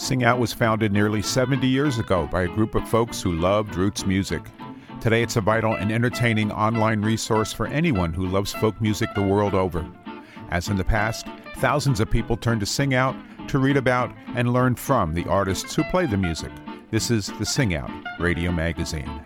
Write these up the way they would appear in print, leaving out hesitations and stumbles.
Sing Out was founded nearly 70 years ago by a group of folks who loved roots music. Today it's a vital and entertaining online resource for anyone who loves folk music the world over. As in the past, thousands of people turn to Sing Out to read about and learn from the artists who play the music. This is the Sing Out Radio Magazine.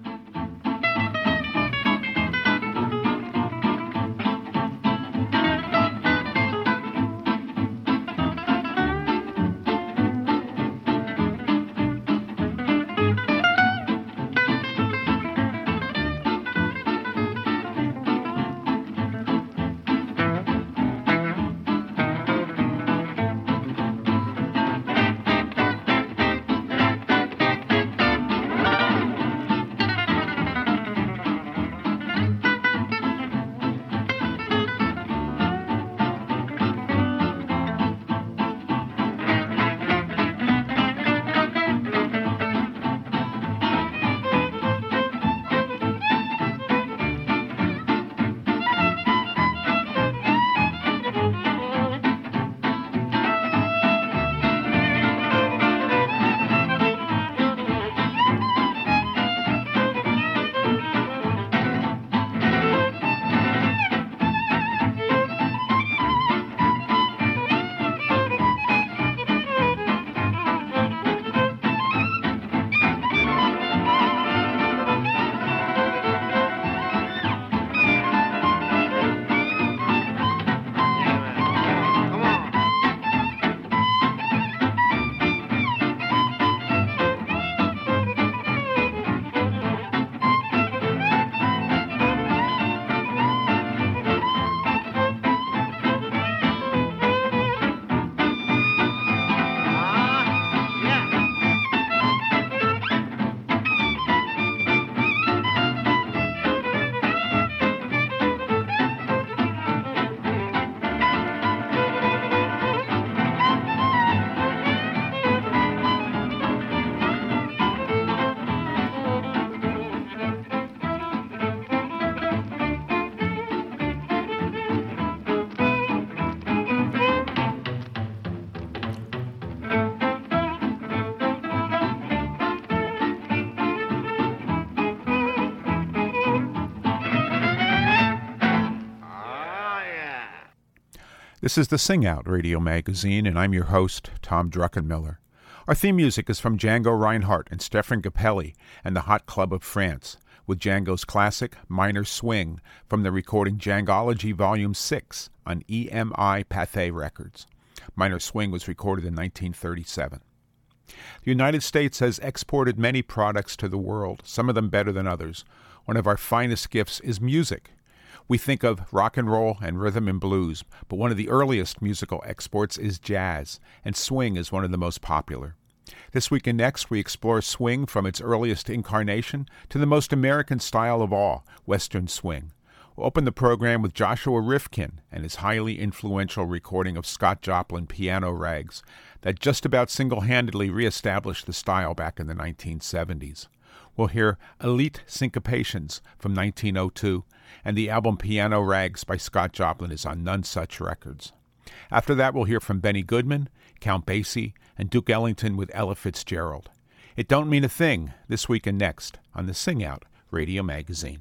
This is the Sing Out Radio Magazine, and I'm your host, Tom Druckenmiller. Our theme music is from Django Reinhardt and Stefan Grappelli and the Hot Club of France, with Django's classic Minor Swing from the recording Djangology Volume 6 on EMI Pathé Records. Minor Swing was recorded in 1937. The United States has exported many products to the world, some of them better than others. One of our finest gifts is music. We think of rock and roll and rhythm and blues, but one of the earliest musical exports is jazz, and swing is one of the most popular. This week and next, we explore swing from its earliest incarnation to the most American style of all, Western swing. We'll open the program with Joshua Rifkin and his highly influential recording of Scott Joplin Piano Rags that just about single-handedly reestablished the style back in the 1970s. We'll hear Elite Syncopations from 1902, and the album Piano Rags by Scott Joplin is on None Such Records. After that, we'll hear from Benny Goodman, Count Basie, and Duke Ellington with Ella Fitzgerald. It Don't Mean a Thing, this week and next on the Sing Out Radio Magazine.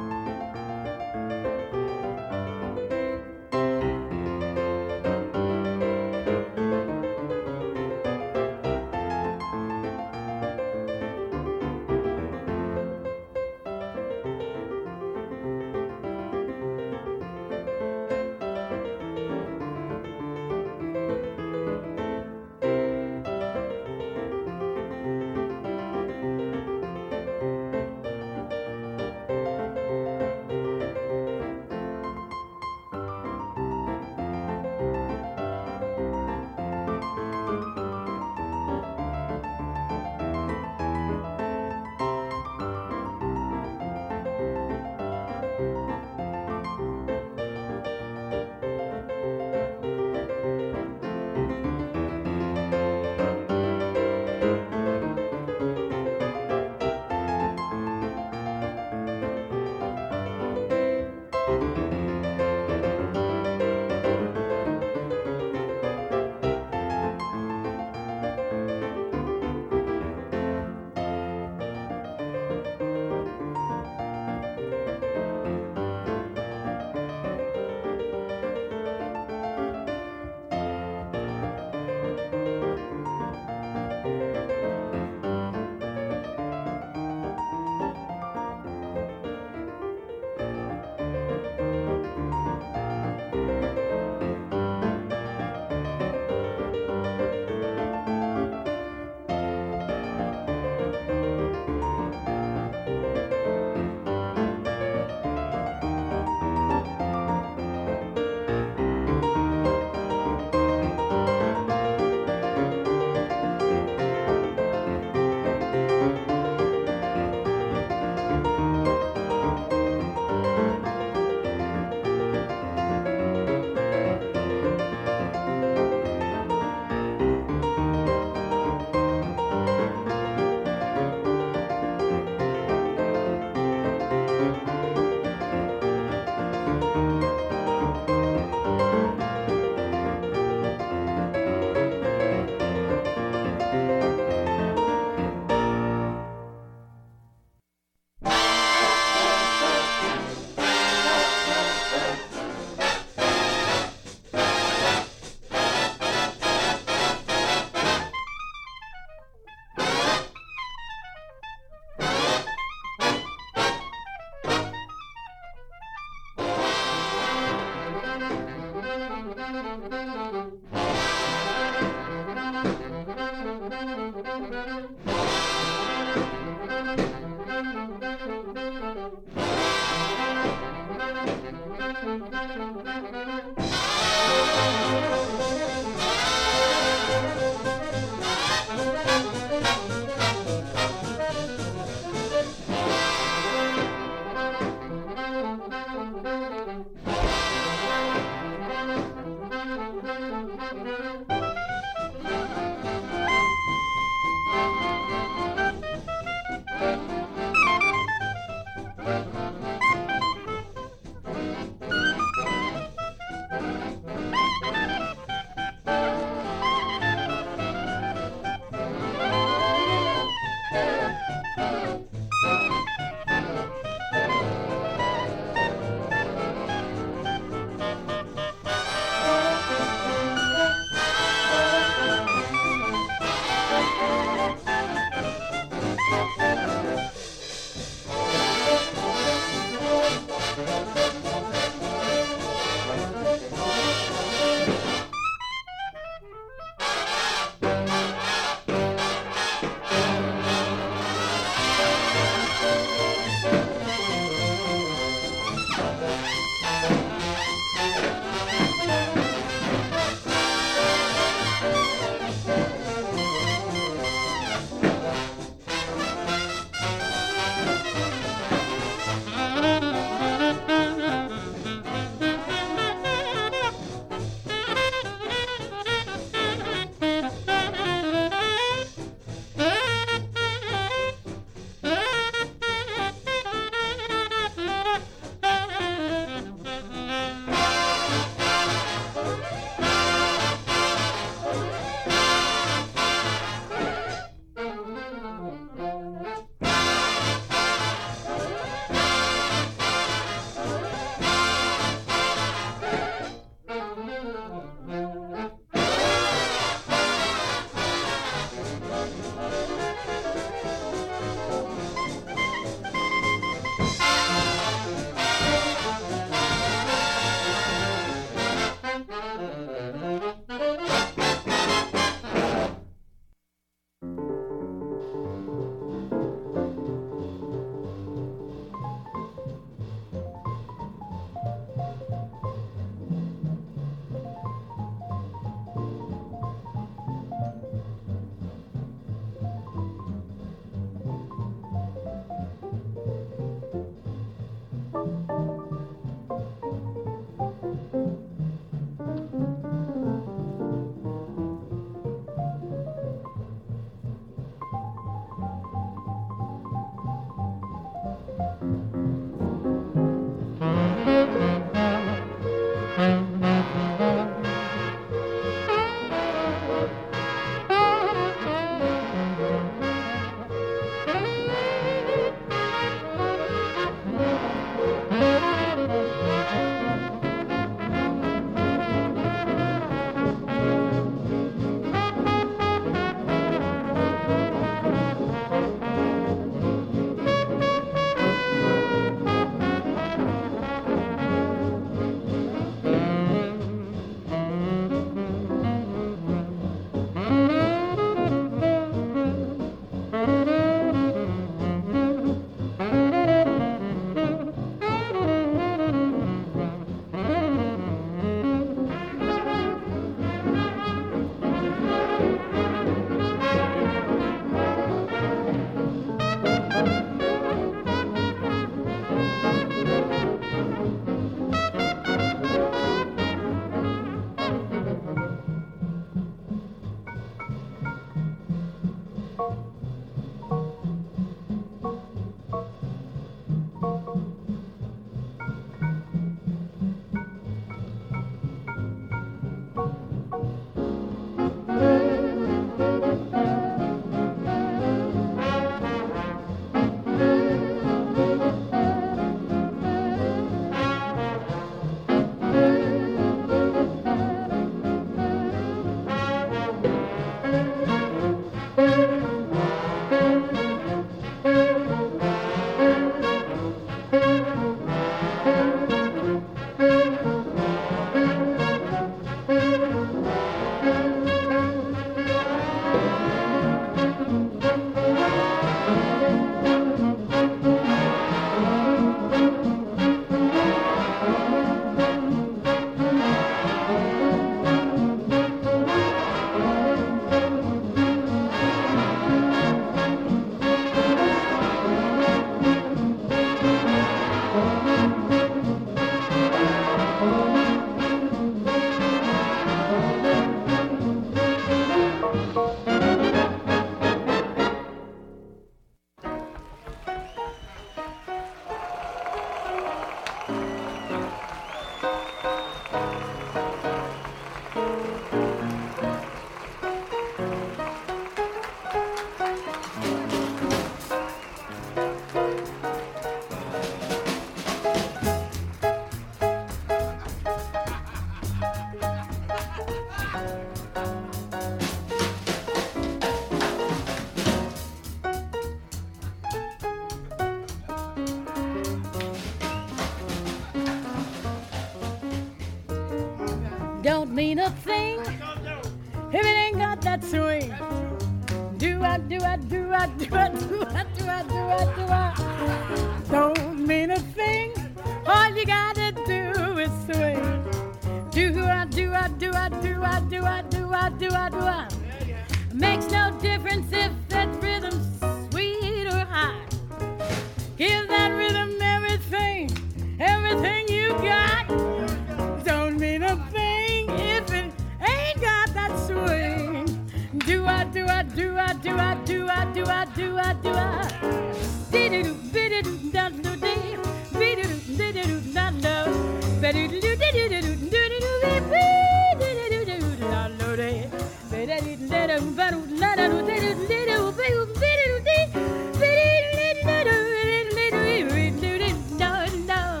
Don't mean a thing if it ain't got that swing. Do I, do I, do I, do I, do I, do I, do I, do I. Don't mean a thing. All you gotta do is swing. Do I, do I, do I, do I, do I, do I, do I, do I. Makes no difference if that rhythm's sweet or high. Give that rhythm everything, everything you got. Don't mean a thing if it ain't got that swing. Do I, do I, do I, do I, do I, do I, do I, do I. Dee-doo, biddy-doo, da-doo, dee. Biddy-doo, dee-doo, da-doo. Biddy-doo, dee-doo, doo-doo, doo-doo, biddy-doo, da-doo, dee. Biddy-doo, da-doo, ba-doo, da-doo, dee-doo, dee-doo, biddy-doo, biddy-doo, dee. Biddy-doo, da-doo, dee-doo, dee-doo, da-doo.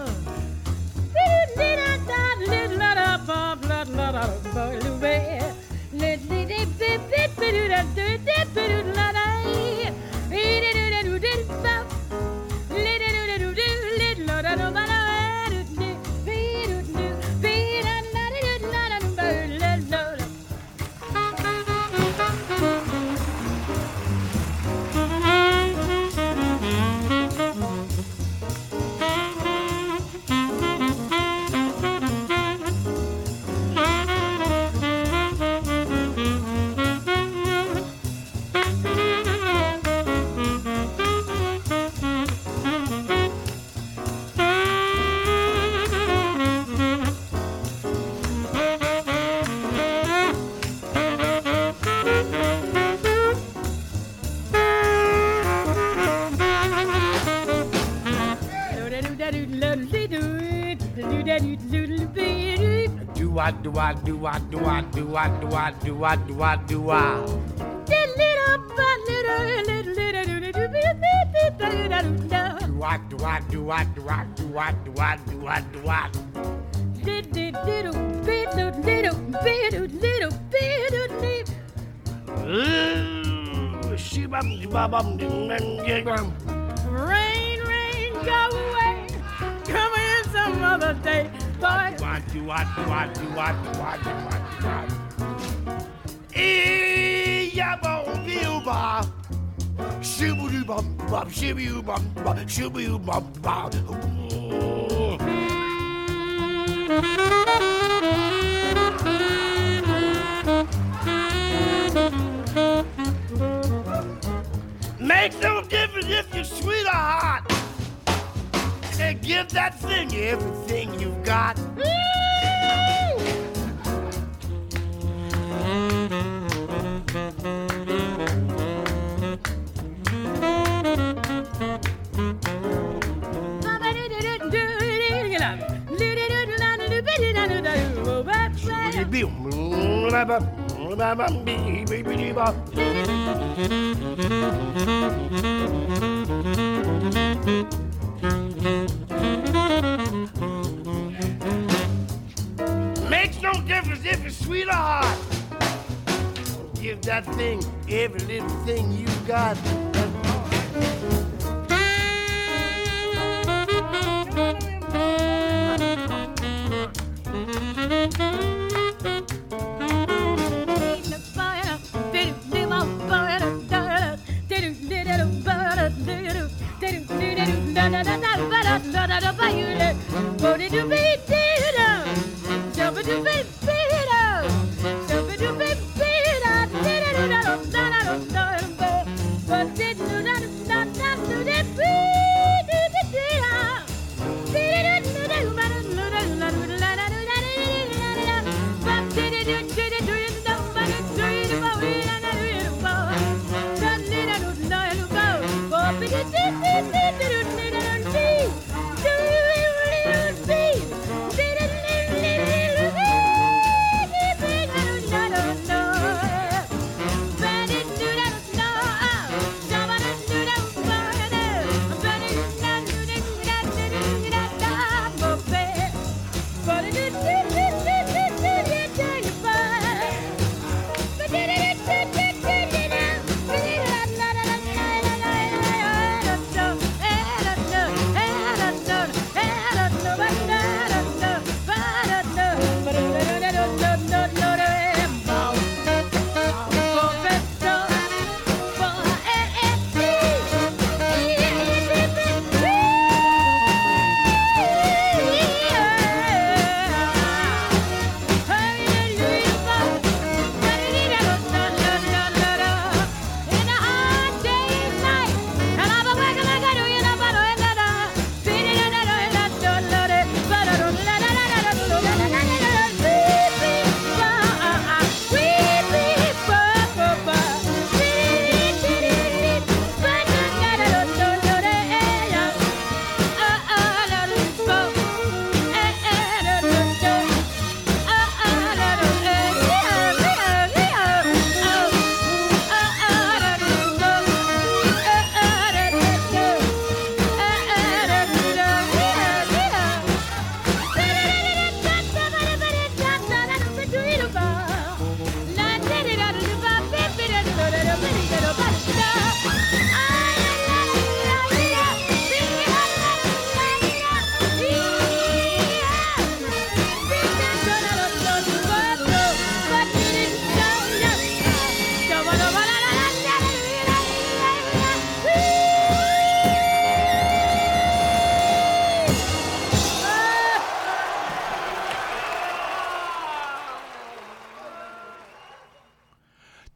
Do I, do I, do I, do I, do I, do I, do I, do I, do I. Do I, do I, do I, do I, do I, do I, do I, do I. Rain, rain, go away. Come in some other day, boy. Do I, do I, do I, do I, do I, do I, do I. Yabba-bee-ba. Shoo-boo-doo-bum-bum, shoo-boo-bum-bum, shoo-boo-bum-bum. Makes no difference if you're sweet or hot. And give that thing everything you've got. Makes no difference if it's sweet or hot. Give that thing every little thing you got.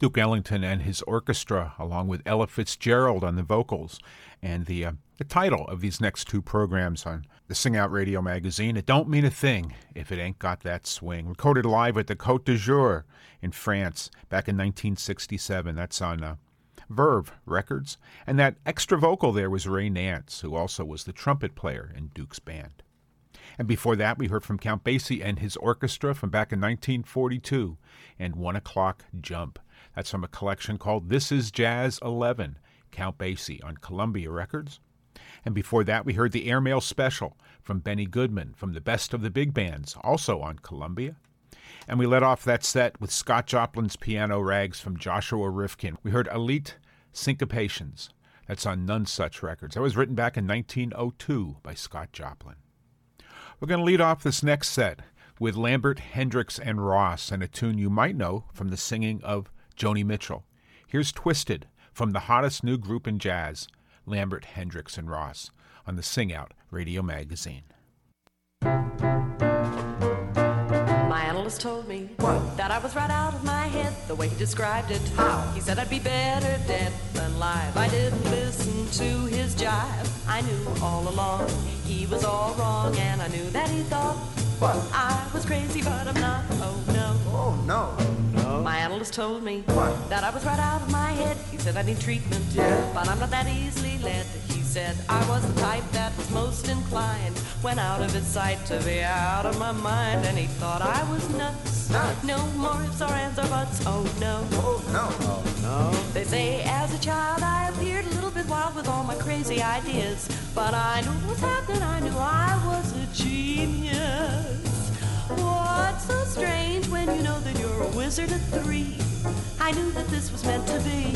Duke Ellington and his orchestra, along with Ella Fitzgerald on the vocals. And the title of these next two programs on the Sing Out Radio magazine, It Don't Mean a Thing If It Ain't Got That Swing. Recorded live at the Côte d'Azur in France back in 1967. That's on Verve Records. And that extra vocal there was Ray Nance, who also was the trumpet player in Duke's band. And before that, we heard from Count Basie and his orchestra from back in 1942 and 1 O'Clock Jump. That's from a collection called This Is Jazz 11, Count Basie on Columbia Records. And before that, we heard the Airmail Special from Benny Goodman from the Best of the Big Bands, also on Columbia. And we let off that set with Scott Joplin's Piano Rags from Joshua Rifkin. We heard Elite Syncopations. That's on None Such Records. That was written back in 1902 by Scott Joplin. We're going to lead off this next set with Lambert, Hendricks, and Ross and a tune you might know from the singing of Joni Mitchell. Here's Twisted from the hottest new group in jazz, Lambert, Hendricks, and Ross, on the Sing Out Radio magazine. My analyst told me that I was right out of my head the way he described it. How? He said I'd be better dead than live. I didn't listen to his jive. I knew all along he was all wrong, and I knew that he thought I was crazy, but I'm not. Oh no. Oh no. My analyst told me that I was right out of my head. He said I need treatment, but I'm not that easily led. He said I was the type that was most inclined when out of his sight to be out of my mind. And he thought I was nuts. No more ifs or ands or buts. Oh no. Oh no. Oh no. They say as a child I appeared a little bit wild with all my crazy ideas, but I knew what was happening. I knew I was a genius. What's so strange when you know that you're a wizard at 3? I knew that this was meant to be.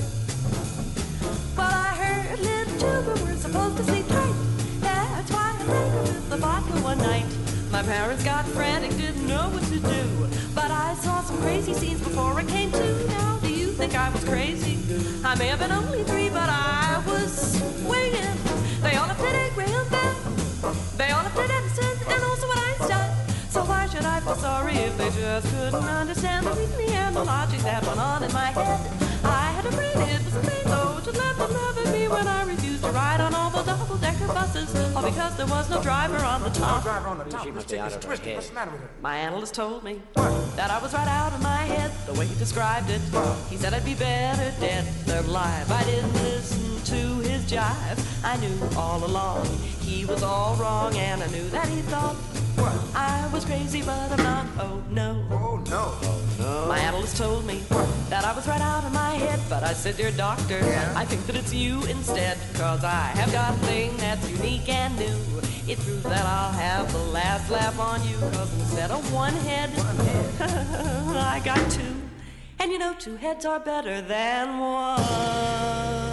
But I heard little children were supposed to sleep tight. That's why I left with the vodka one night. My parents got frantic, didn't know what to do. But I saw some crazy scenes before I came to. Now, do you think I was crazy? I may have been only 3, but I was swinging. They all played a Graham Bell. They all played Edison and also what Einstein. So why should I feel sorry if they just couldn't understand the reasoning and the logic that went on in my head? I had a brain, it was a pain, though, to laugh at me when I refused to ride on all the double-decker buses, all because there was no driver on the top. No driver on the top. Let's take this twisted. What's the matter with her? My analyst told me that I was right out of my head the way he described it. He said I'd be better dead than live. I didn't listen to his jive. I knew all along he was all wrong, and I knew that he thought I was crazy, but I'm not. Oh no. Oh no. Oh no. My analyst told me that I was right out of my head, but I said, dear doctor, I think that it's you instead, cause I have got a thing that's unique and new. It proves that I'll have the last laugh on you, cause instead of one head, I got 2. And you know 2 heads are better than 1.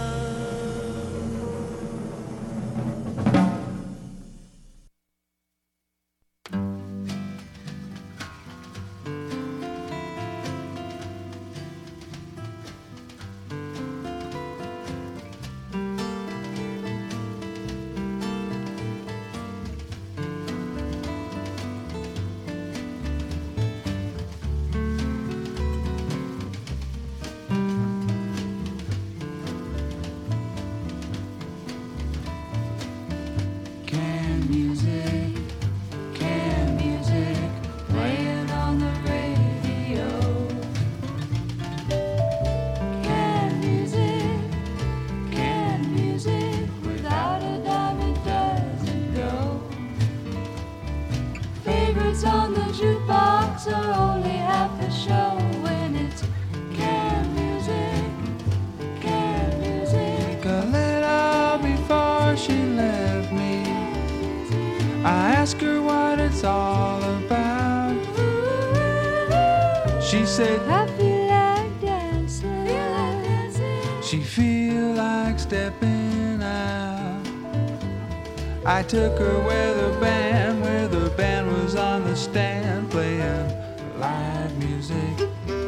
She said, I feel like dancing. She feel like stepping out. I took her where the band was on the stand playing live music.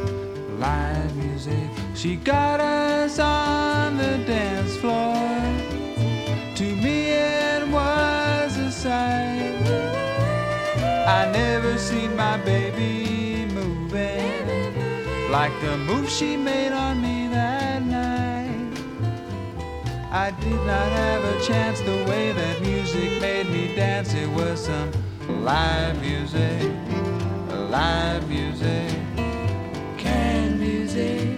She got us on the dance floor. To me it was a sight. I never seen my baby moving like the move she made on me that night. I did not have a chance the way that music made me dance. It was some live music, live music. Can music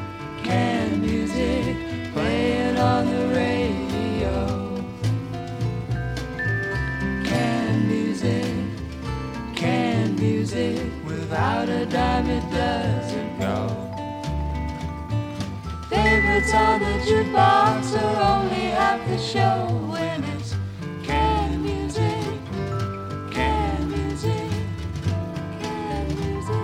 playing on the radio? Can music, without a dime it doesn't go. Favorites on the jukebox are only half the show when it's can music, can music, can music,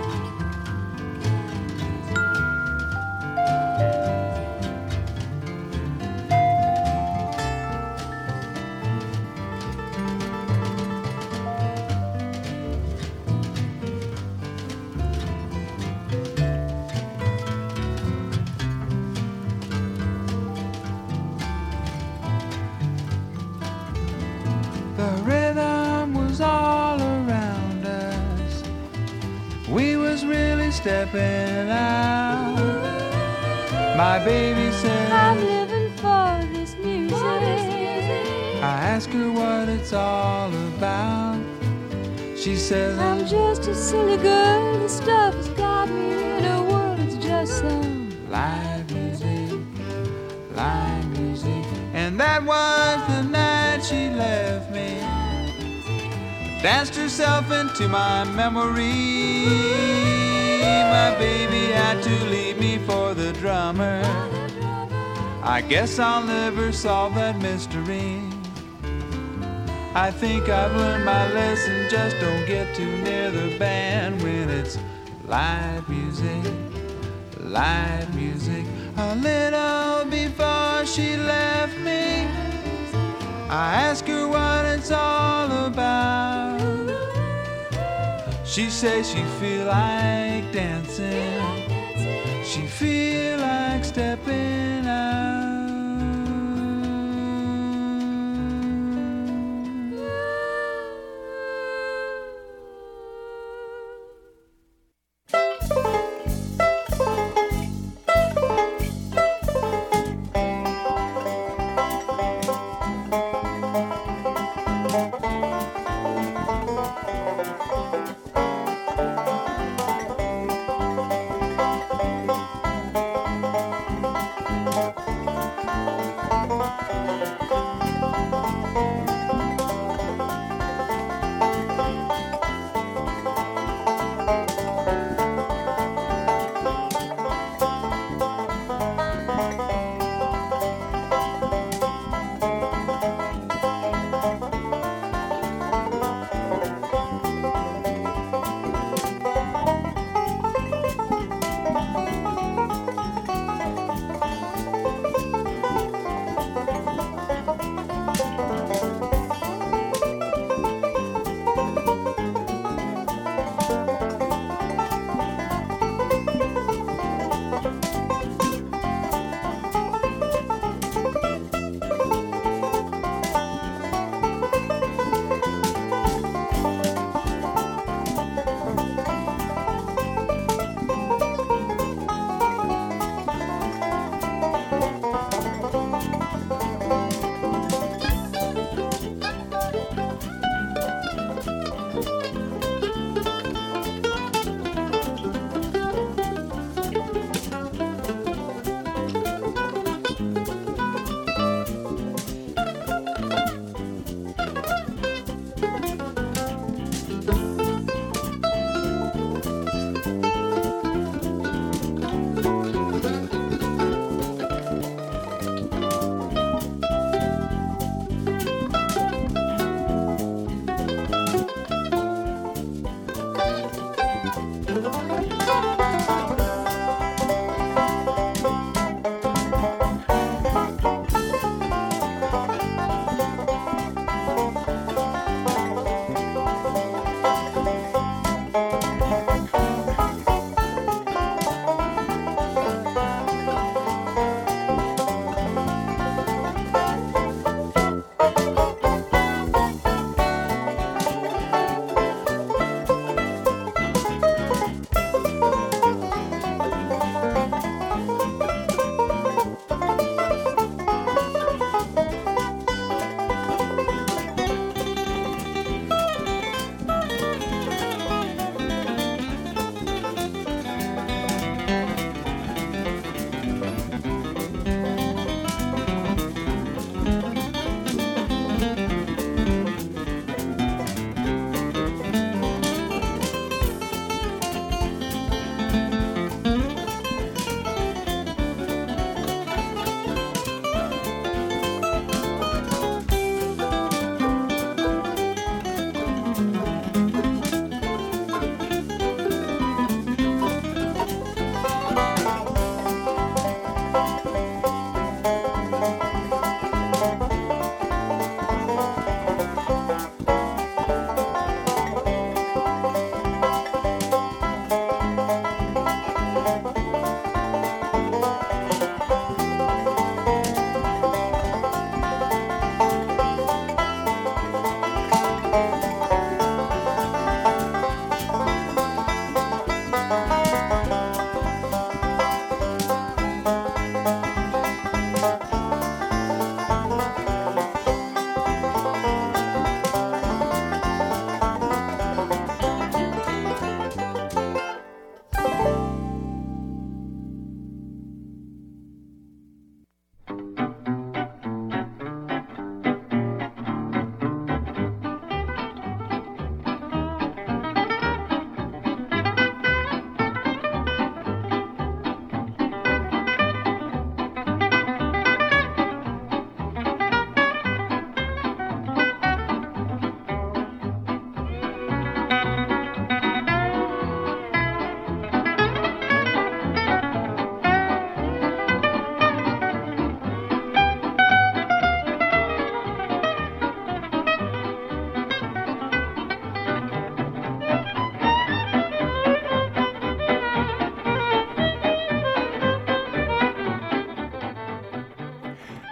The rhythm was all around us. We was really stepping out. My baby said, I'm living for this music. I asked her what it's all about. She says, I'm just a silly girl. The stuff has got me in a world. It's just some live music, live music. And that was the night she left me. Danced herself into my memory. My baby had to leave me for the drummer. I guess I'll never solve that mystery. I think I've learned my lesson. Just don't get too near the band when it's live music, live music. A little before she left me, I asked her what it's all about. She says she feel like dancing. She feel like stepping out.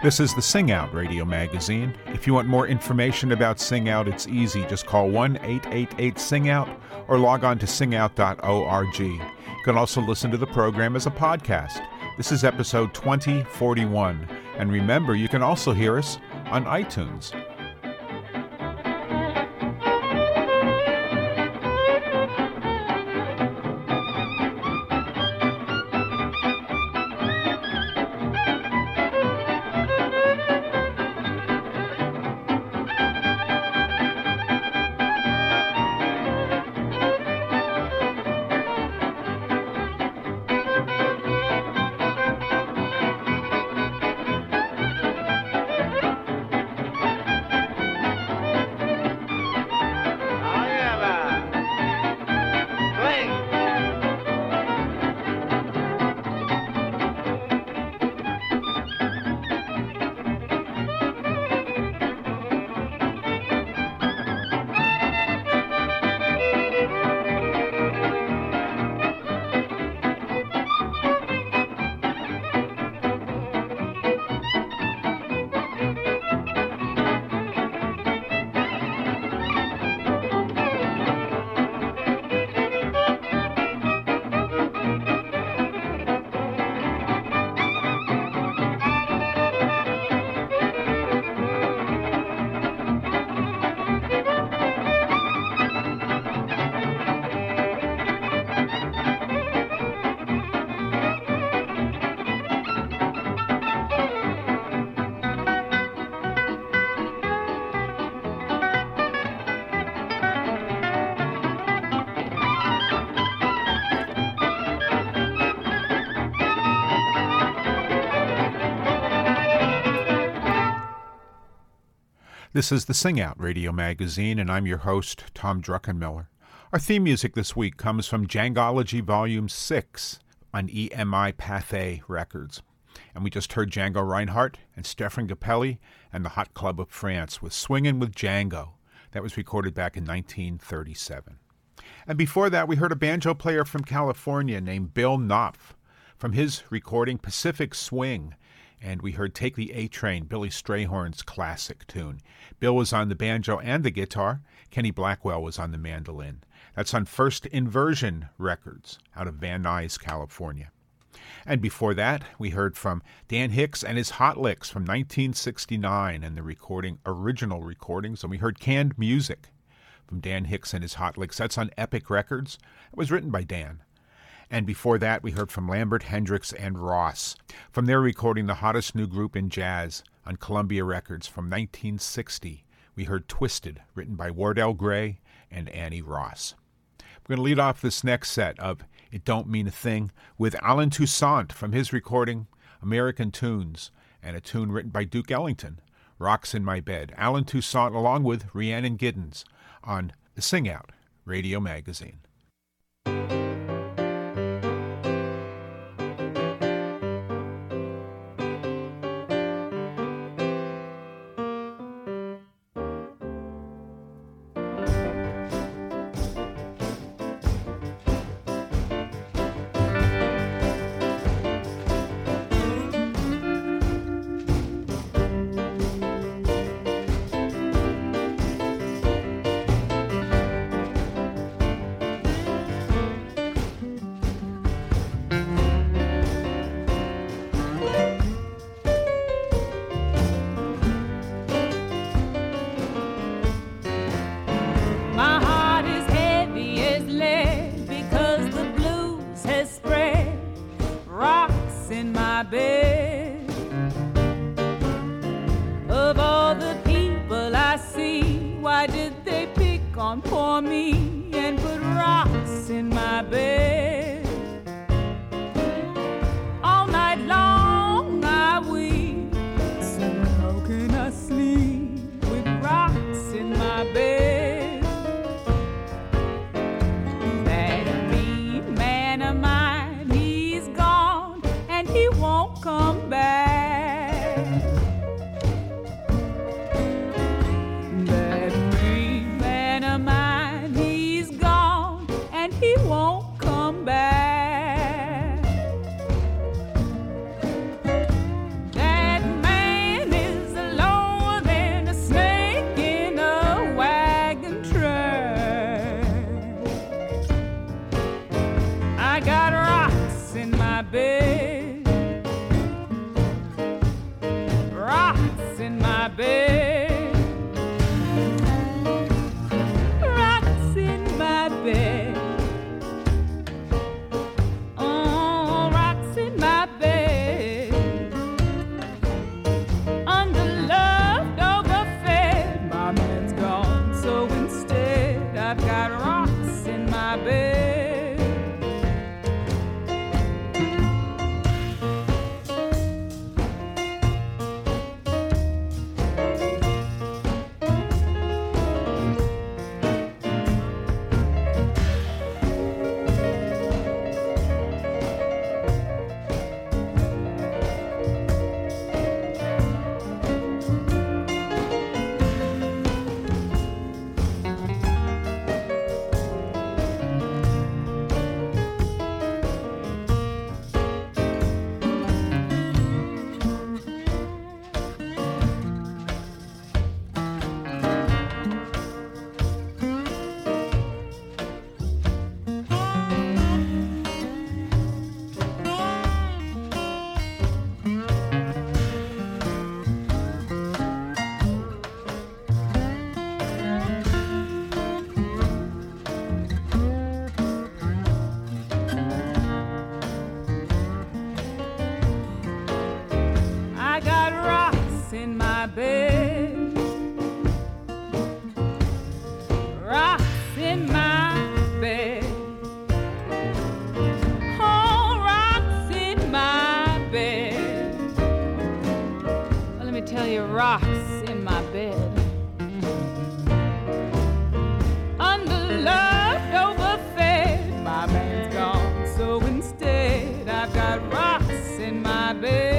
This is the Sing Out radio magazine. If you want more information about Sing Out, it's easy. Just call 1-888-SING-OUT or log on to singout.org. You can also listen to the program as a podcast. This is episode 2041. And remember, you can also hear us on iTunes. This is the Sing Out radio magazine, and I'm your host, Tom Druckenmiller. Our theme music this week comes from Djangology Volume 6 on EMI Pathé Records. And we just heard Django Reinhardt and Stefan Grappelli and the Hot Club of France with Swingin' with Django. That was recorded back in 1937. And before that, we heard a banjo player from California named Bill Knopf from his recording Pacific Swing. And we heard Take the A-Train, Billy Strayhorn's classic tune. Bill was on the banjo and the guitar. Kenny Blackwell was on the mandolin. That's on First Inversion Records out of Van Nuys, California. And before that, we heard from Dan Hicks and his Hot Licks from 1969 and the original recordings. And we heard Canned Music from Dan Hicks and his Hot Licks. That's on Epic Records. It was written by Dan. And before that, we heard from Lambert, Hendricks, and Ross from their recording The Hottest New Group in Jazz on Columbia Records from 1960. We heard Twisted, written by Wardell Gray and Annie Ross. We're going to lead off this next set of It Don't Mean a Thing with Alan Toussaint from his recording American Tunes and a tune written by Duke Ellington, Rocks in My Bed. Alan Toussaint along with Rhiannon Giddens on the Sing Out radio magazine. That mean man of mine, he I got rocks in my bed, rocks in my bed, rocks in my bed, oh, rocks in my bed, underloved, overfed, my man's gone, so instead I've got rocks in my bed. I got rocks in my bed, rocks in my bed, oh, rocks in my bed. Well, let me tell you, rocks in my bed, underloved, overfed, my man's gone, so instead I've got rocks in my bed.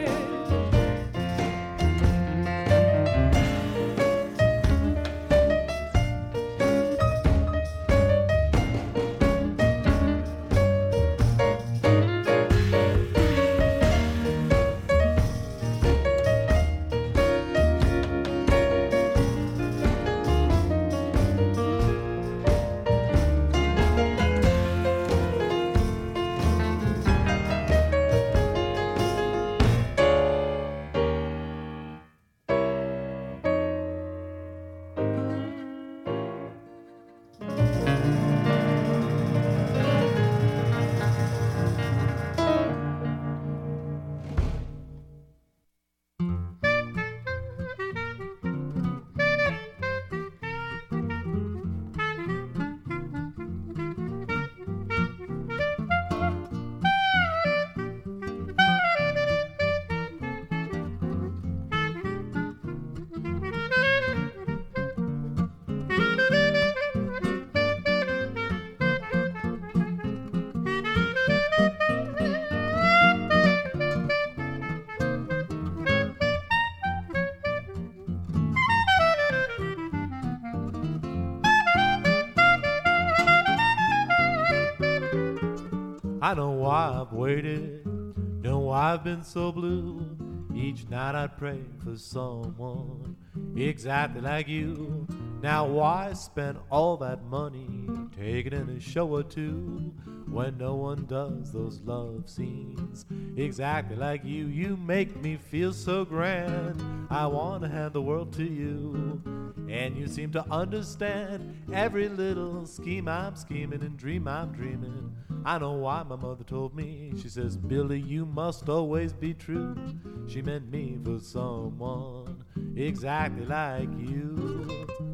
I know why I've waited, know why I've been so blue. Each night I'd pray for someone exactly like you. Now why spend all that money taking in a show or two when no one does those love scenes exactly like you? You make me feel so grand, I want to hand the world to you. And you seem to understand every little scheme I'm scheming and dream I'm dreaming. I know why my mother told me. She says, Billy, you must always be true. She meant me for someone exactly like you.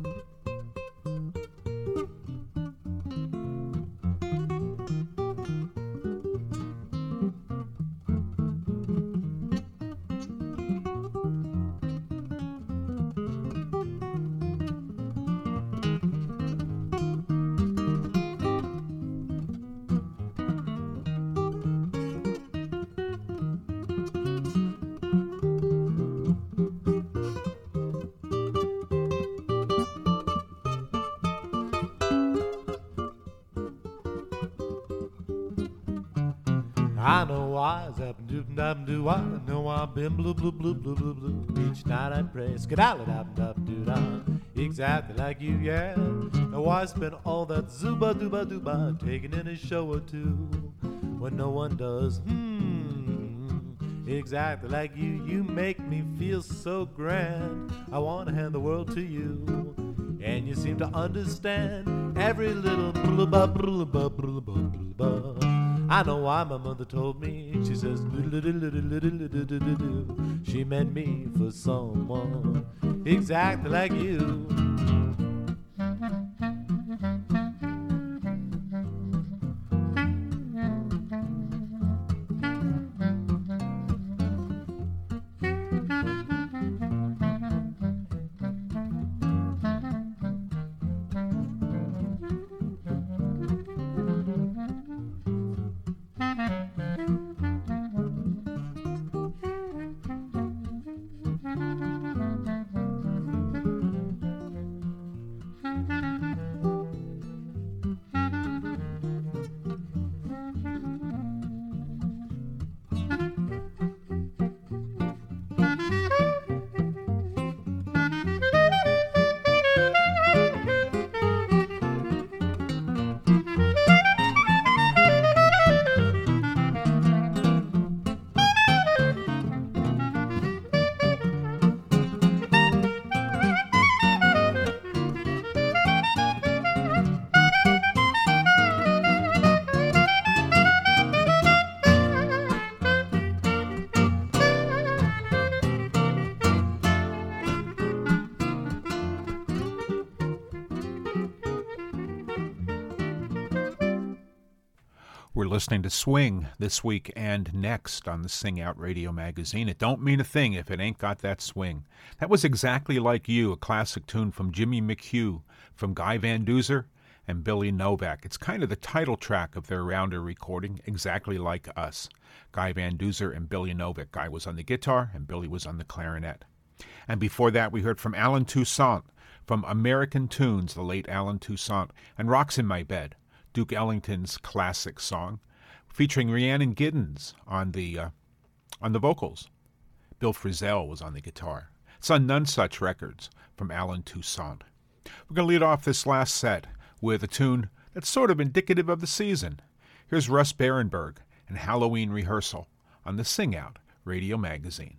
I know why it's happened do I know I've been blue blue blue blue blue blue. Each night I pray skedaddle dab dab doo da. exactly like you, yeah. Now why spend all that zuba dooba dooba taking in a show or two when no one does? Exactly like you. You make me feel so grand. I want to hand the world to you, and you seem to understand every little blah blah blah blah blah. I know why my mother told me. She says she meant me for someone exactly like you. We're listening to Swing this week and next on the Sing Out Radio magazine. It don't mean a thing if it ain't got that swing. That was Exactly Like You, a classic tune from Jimmy McHugh, from Guy Van Duzer and Billy Novak. It's kind of the title track of their rounder recording, Exactly Like Us. Guy Van Duzer and Billy Novak. Guy was on the guitar and Billy was on the clarinet. And before that, we heard from Alan Toussaint, from American Tunes, the late Alan Toussaint, and Rocks in My Bed, Duke Ellington's classic song, featuring Rhiannon Giddens on the vocals. Bill Frisell was on the guitar. It's on None Such Records from Alan Toussaint. We're going to lead off this last set with a tune that's sort of indicative of the season. Here's Russ Berenberg and Halloween Rehearsal on the Sing Out Radio magazine.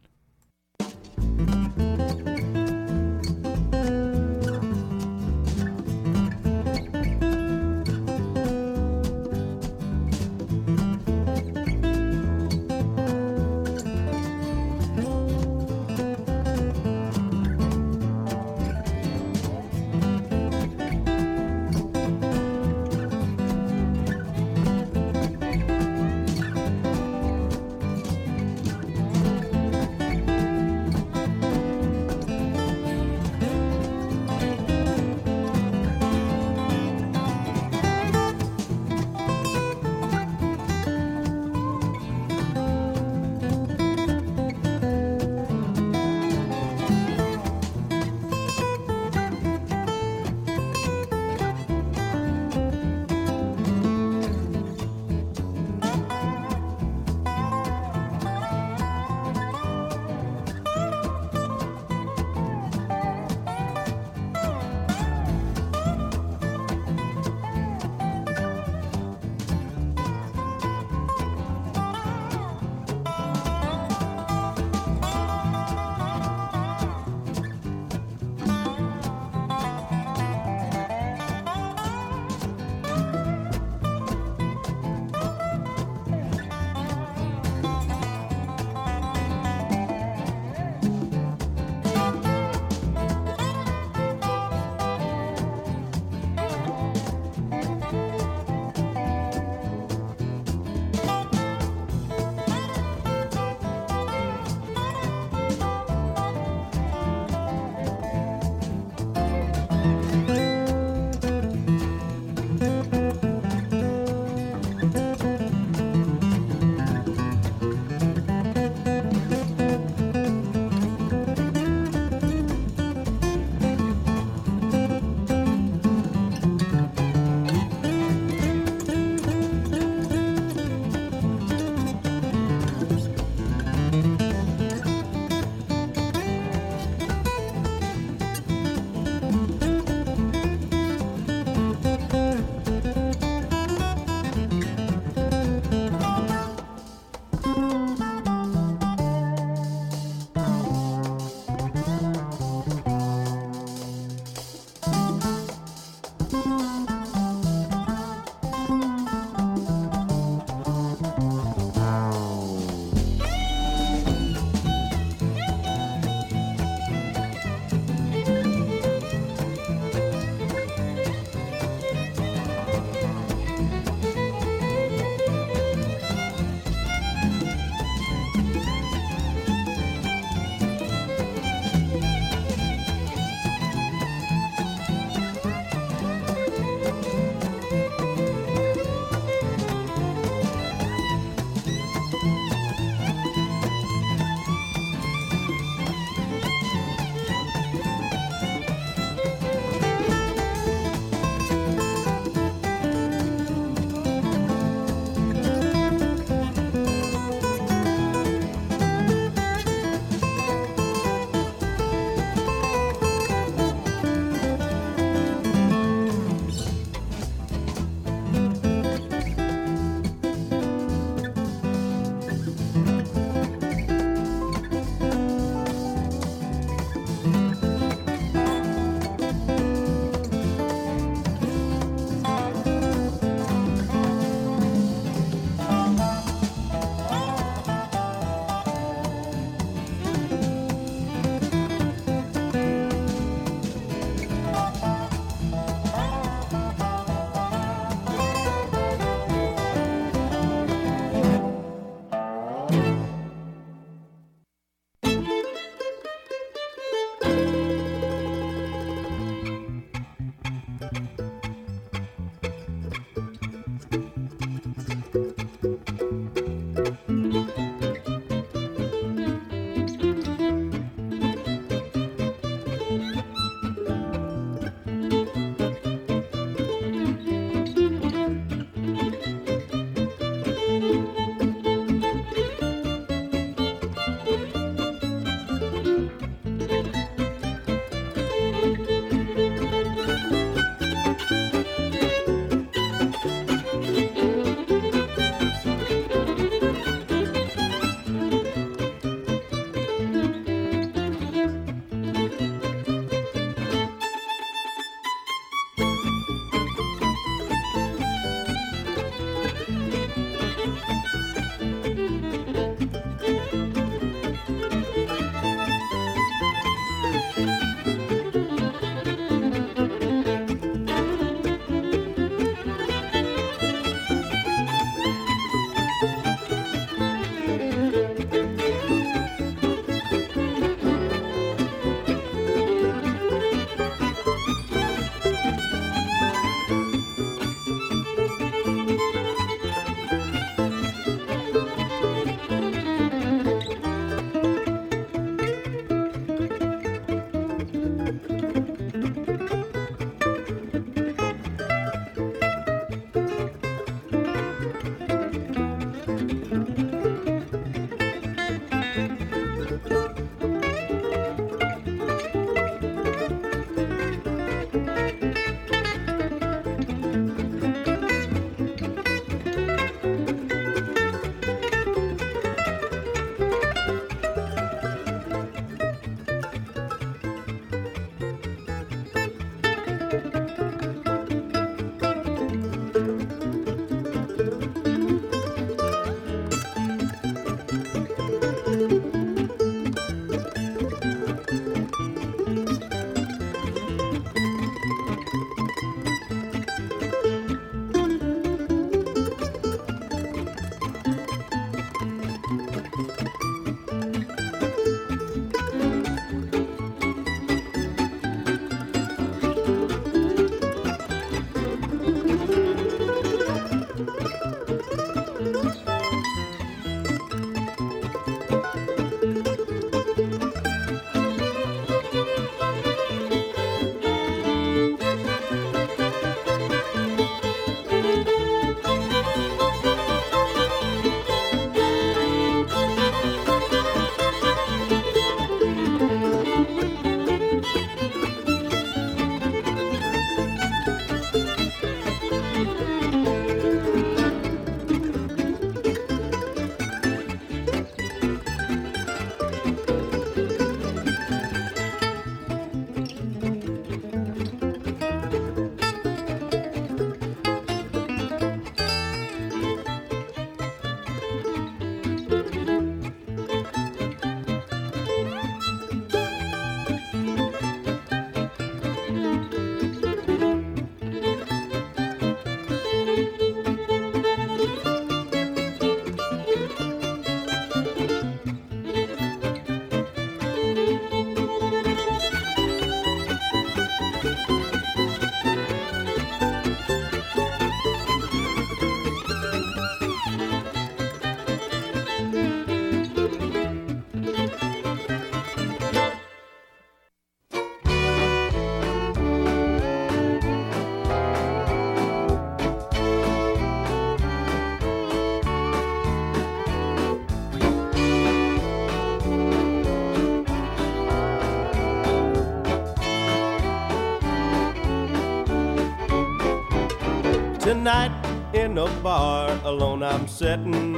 Tonight in a bar alone I'm sitting,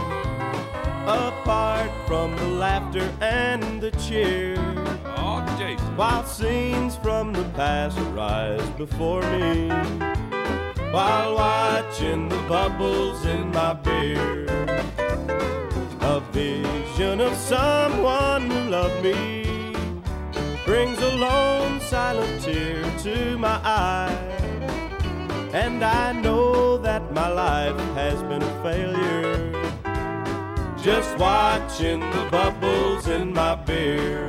apart from the laughter and the cheer. Oh, Jason. While scenes from the past rise before me, while watching the bubbles in my beer. A vision of someone who loved me brings a lone silent tear to my eye. And I know that my life has been a failure, just watching the bubbles in my beer.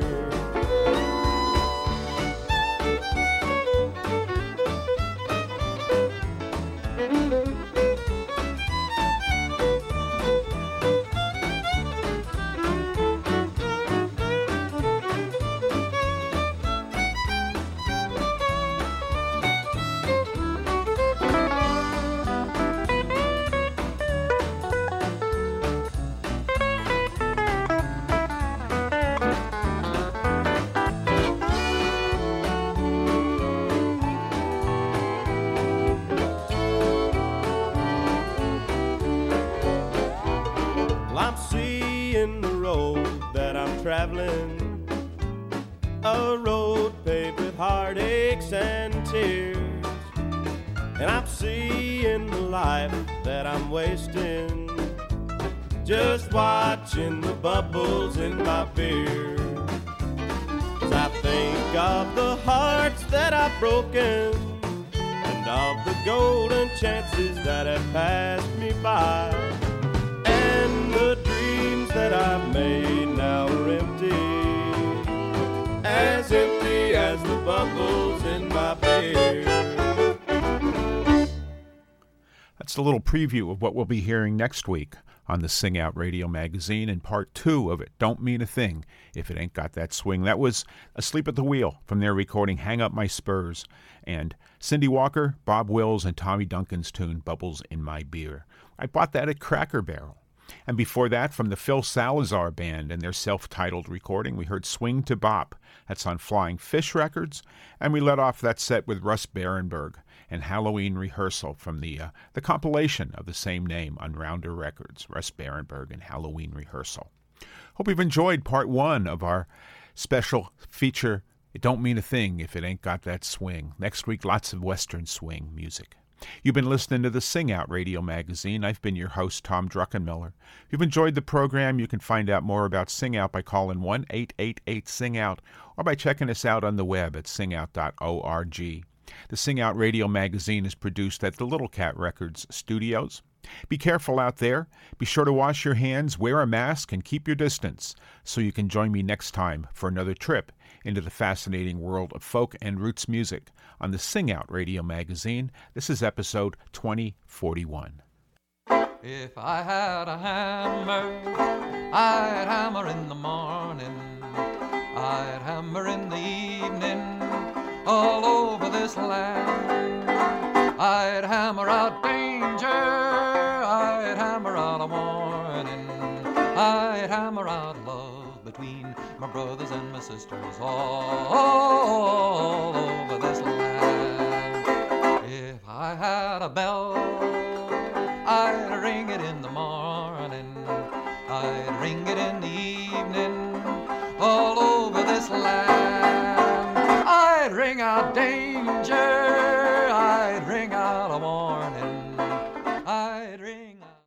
I'm seeing the road that I'm traveling, a road paved with heartaches and tears. and I'm seeing the life that I'm wasting, just watching the bubbles in my beer. As I think of the hearts that I've broken, and of the golden chances that have passed me by, and the dreams that I've made now are empty as the bubbles in my beer. That's a little preview of what we'll be hearing next week on the Sing Out Radio Magazine in part 2 of It Don't Mean a Thing If It Ain't Got That Swing. That was Asleep at the Wheel from their recording Hang Up My Spurs, and Cindy Walker, Bob Wills, and Tommy Duncan's tune Bubbles in My Beer. I bought that at Cracker Barrel. And before that, from the Phil Salazar Band and their self-titled recording, we heard Swing to Bop. That's on Flying Fish Records. And we let off that set with Russ Barenberg and Halloween Rehearsal from the compilation of the same name on Rounder Records, Russ Barenberg and Halloween Rehearsal. Hope you've enjoyed part 1 of our special feature, It Don't Mean a Thing If It Ain't Got That Swing. Next week, lots of Western swing music. You've been listening to the Sing Out Radio Magazine. I've been your host, Tom Druckenmiller. If you've enjoyed the program, you can find out more about Sing Out by calling 1-888-SING-OUT or by checking us out on the web at singout.org. The Sing Out Radio Magazine is produced at the Little Cat Records studios. Be careful out there. Be sure to wash your hands, wear a mask, and keep your distance so you can join me next time for another trip into the fascinating world of folk and roots music on the Sing Out Radio Magazine. This is episode 2041. If I had a hammer, I'd hammer in the morning, I'd hammer in the evening, all over this land. I'd hammer out danger, I'd hammer out a warning, I'd hammer out love between my brothers and my sisters all over this land. If I had a bell, I'd ring it in the morning, I'd ring it in the evening, all over this land. I'd ring out danger,